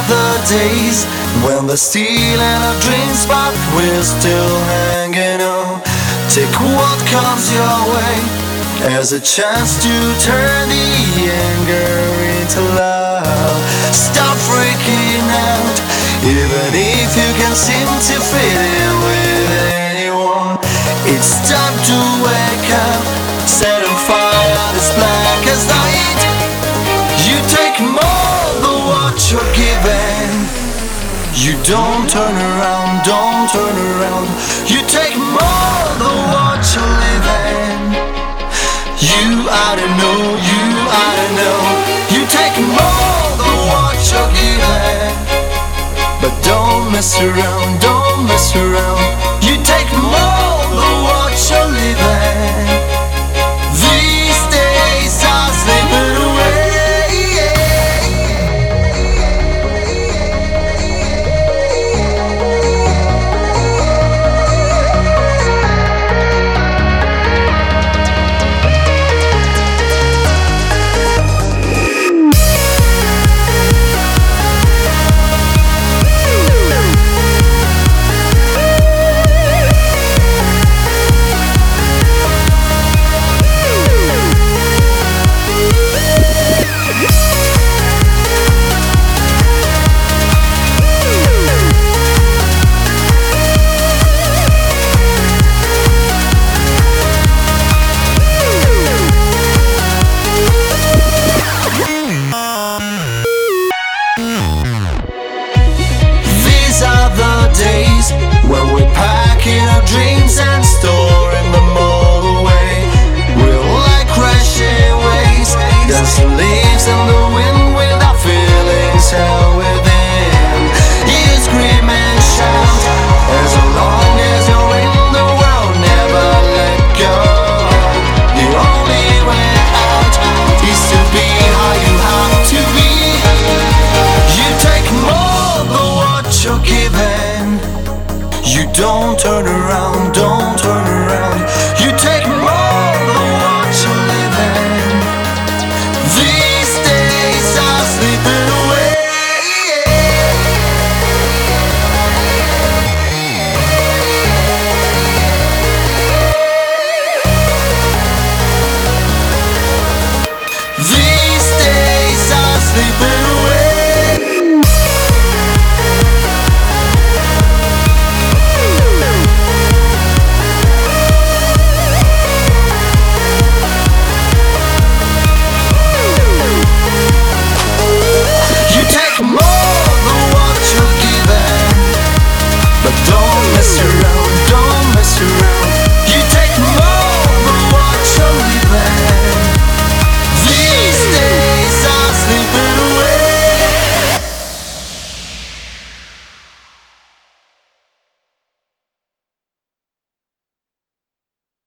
the days when the steel and our dreams, but we're still hanging on. Take what comes your way as a chance to turn the anger into love. Stop freaking out, even if you can't seem to fit in with anyone. It's time to wake up, set on fire this black as night. You take more than what you're given. You don't turn around, don't turn around. You take more than what you're living. You ought to know, you ought to know. You take more than what you're given. But don't mess around, don't mess around.